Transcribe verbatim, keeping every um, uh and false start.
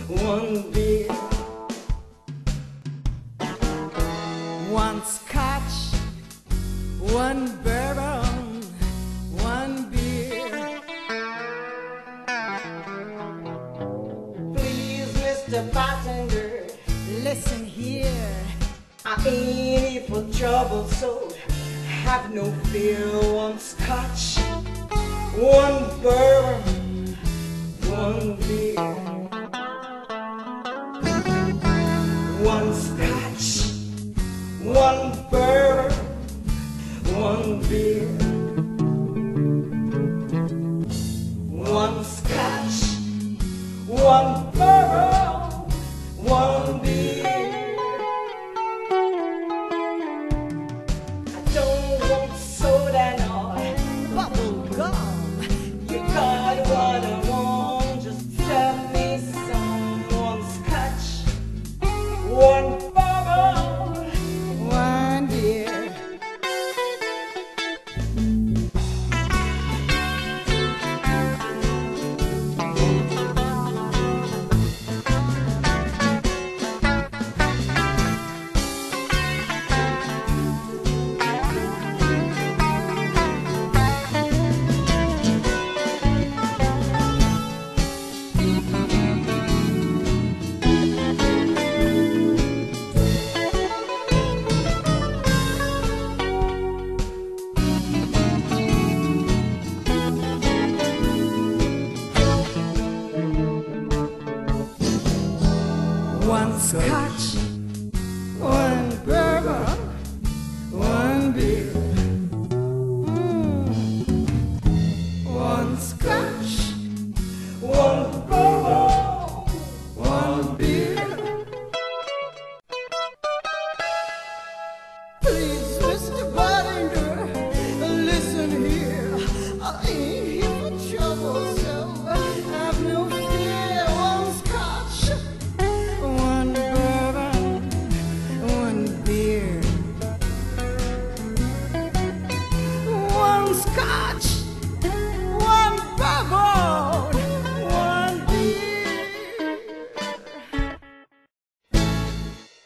one beer, One scotch, one bourbon, one beer. please, Mister Bartender, Listen here, I ain't here for trouble, so have no fear. One scotch, one bourbon, one beer. One scotch, one bourbon, one beer. One scotch, one bourbon, one beer. I don't want soda nor bubble gum. you got what I want. Just serve me some. One scotch, one bourbon, One beer. One scotch,